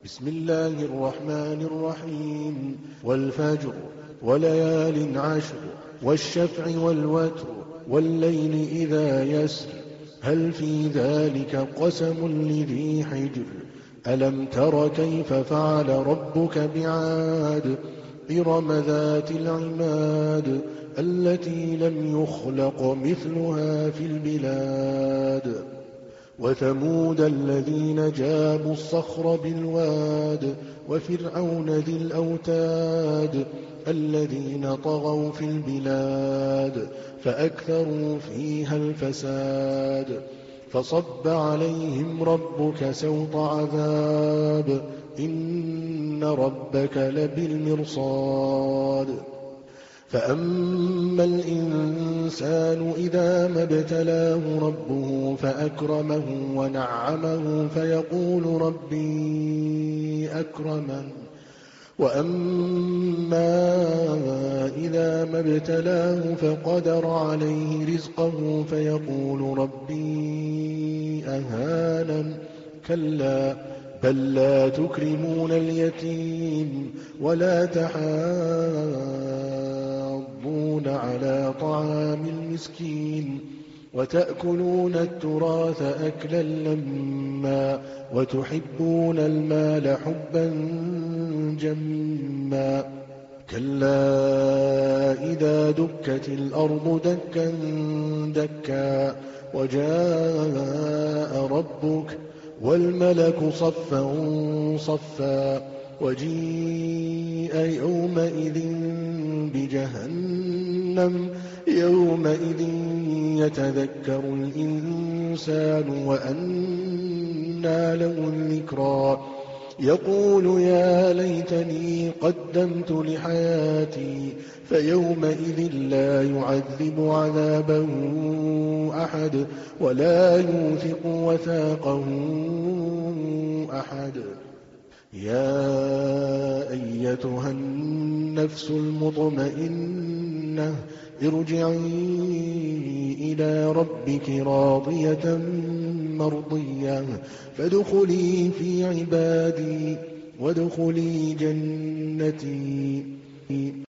بسم الله الرحمن الرحيم والفجر وليال عشر والشفع والوتر والليل إذا يسر هل في ذلك قسم لذي حجر ألم تر كيف فعل ربك بعاد إرم ذات العماد التي لم يخلق مثلها في البلاد وثمود الذين جابوا الصخر بالواد وفرعون ذي الأوتاد الذين طغوا في البلاد فأكثروا فيها الفساد فصب عليهم ربك سوط عذاب إن ربك لبالمرصاد فأما الإنسان إذا ما ابتلاه ربه فأكرمه ونعمه فيقول ربي أكرمن وأما إذا ما ابتلاه فقدر عليه رزقه فيقول ربي أهانن كلا بل لا تكرمون اليتيم ولا تحاضون على طعام المسكين وتأكلون التراث أكلا لما وتحبون المال حبا جما كلا إذا دكت الأرض دكا دكا وجاء ربك والملك صفا صفا وجيء يومئذ بجهنم يومئذ يتذكر الإنسان وأنى له الذكرى يقول يا ليتني قدمت لحياتي فيومئذ لا يعذب عذابه أحد ولا يوثق وثاقه أحد يا أيتها النفس المطمئنة ارجعي إلى ربك راضية مرضية فادخلي في عبادي وادخلي جنتي